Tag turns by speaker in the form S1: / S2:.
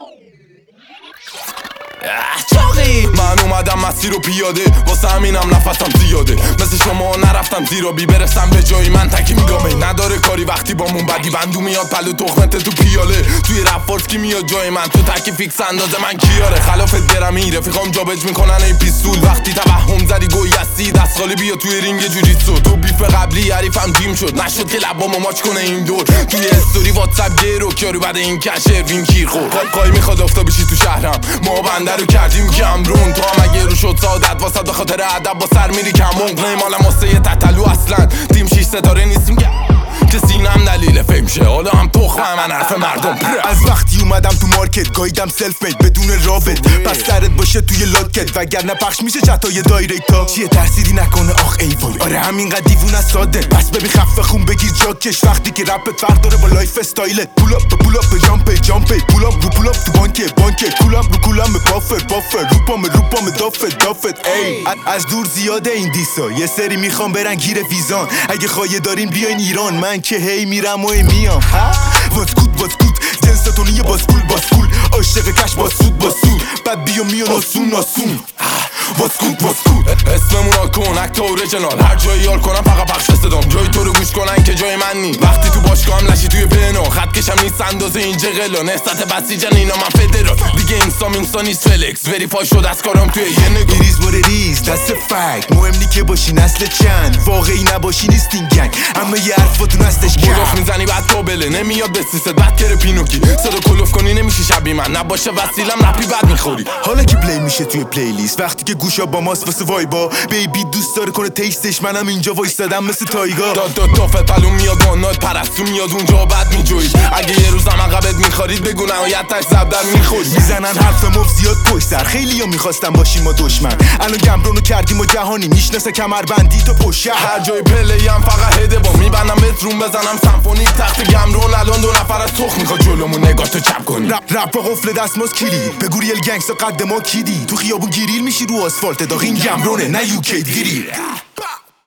S1: چاقی من اومدم مسیر رو پیاده واسه همینم نفسم زیاده مثل شما نرفتم زیرا بی برسم به جایی من تکی میگامه نداره کاری وقتی با مون بدی بندو میاد پلو تخمت تو پیاله توی رفت کی میاد جای من تو تکی فیکس اندازه من کیاره خلافت برمی رفیقام جابج میکنن این پیستول وقتی توهم زدی گوی هستی دست خالی بیا توی رینگ جوجیتسو تو بیف قبلی حریفم جیم شد نشد که لبامو ماچ کنه این دور توی استوری واتساپ گیرو کیارو بعد این کشه وین کیر خورد قای میخواد آفتابی چی تو شهرم ما بنده رو کردیم کمرون تو هم اگه رو شد سعادت واسه به خاطر ادب با سر میری کمون مالم واسه یه تتلو اصلا تیم 6 ستاره نیستیم که سینم دلیل فیم شه حالا هم تخمه من حرف مردم
S2: از وقتی اومدم تو مارکت گایدم سلف مید بدون رابط پس سرت باشه توی لاکت وگرنه پخش میشه چتای دایرکتا چیه ترسیدی نکنه آخ ای وای آره همینقدر دیوونه ساده پس ببین خفه خون بگیر جاکش وقتی که رپت فرق داره با لایف استایلت پول اپ تو پول اپ جامپ پول اپ رو پول اپ تو بانک کول اپ رو کولم بافر روپام دافت ای از دور زیاده این دیسا یه سری میخوام برن گیر ویزان اگه خواهی دارین بیاین ایران من که هی میرم و میام واسکوت جنستون یه باسکول عاشق کش با سود بعد بیا میان ناسون واسکوت
S1: اسممون کن اکتا اوریجنال هر جایی یار کنم فقط پخش صدام جای تو رو گوش کنن که جای من نی وقتی تو باشگاهم لشی توی پنو خط کشم نیست اندازه این جغلا نستت بسیجن اینا من فدرال دیگه انسان نیست فلکس وریفای شد از کارم توی یه نگاه
S2: ریز باره ریز دست فکت مهم نی که باشی نسل چند واقعی نباشی نیستین گنگ اما یه حرفاتون هستش کم
S1: بلوف میزنی بعد کابله نمیاد به سیست بعد کره پینوکی صدا کلوف کنی نمیشی شبی من نباشه وسیلم رپی بعد میخوری
S2: حالا که پلی میشه توی پلیلیست وقتی که گوشا با ماست واسه وایبا بیبی دوست داره کنه تیستش منم اینجا وایسادم مثل تایگا
S1: داد پلو میاد وانات پرستو میاد اونجا بعد میجوید اگه یه روزم عقبت میخورید بگو نهایتش زبدر میخوری
S2: میزنن حرف مف زیاد پشت سر خیلیا میخواستم باشیم ما دشمن الان گمرونو کردیم و جهانی میشناسه کمربندی تو پشت
S1: هر جای پلی هم فقط هده با میبندم بترون بزنم سمفونیک تخت گمرون الان 2 نفر از تخ میخواد جلومون نگاه تو چپ کنی
S2: رپ قفل دستماز کلید بگو ریل گنگستا قد ما کیدی تو خیابون گیریل میشی رو آسفالت داغ این گمرونه نه یوکی گیری